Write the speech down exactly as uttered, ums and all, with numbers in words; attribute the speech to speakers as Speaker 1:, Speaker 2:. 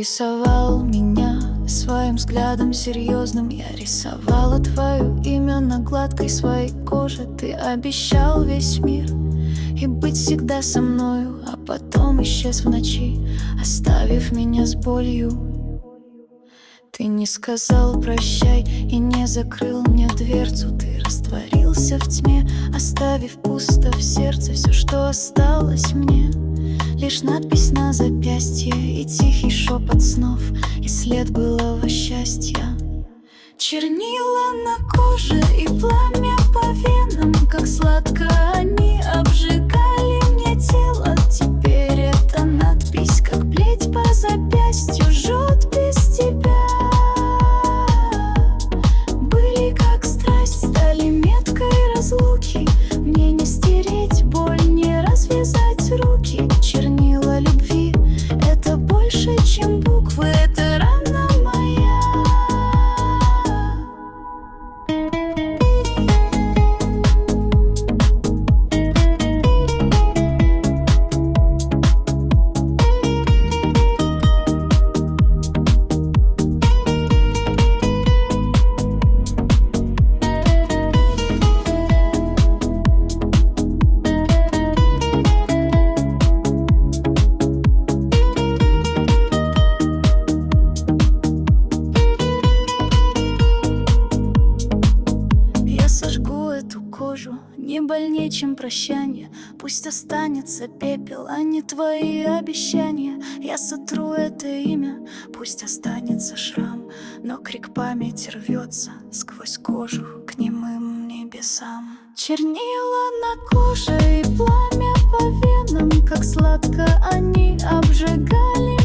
Speaker 1: рисовал меня своим взглядом серьезным. Я рисовала твое имя на гладкой своей коже. Ты обещал весь мир и быть всегда со мною, а потом исчез в ночи, оставив меня с болью. Ты не сказал прощай и не закрыл мне дверцу. Ты растворился в тьме, оставив пусто в сердце. Все, что осталось мне, лишь надпись на запястье и тихий шепот снов, и след былого счастья. Чернила на коже и пламя по венам, как сладко они обжигали мне тело. Теперь эта надпись, как плеть по запястью, жжет без тебя. Были как страсть, стали меткой разлуки. Мне не стереть боль, не развязать руки. Чернила любви — это больше, чем буквы, это рана моя. Не больнее, чем прощание. Пусть останется пепел, а не твои обещания. Я сотру это имя, пусть останется шрам, но крик памяти рвется сквозь кожу к немым небесам. Чернила на коже и пламя по венам, как сладко они обжигали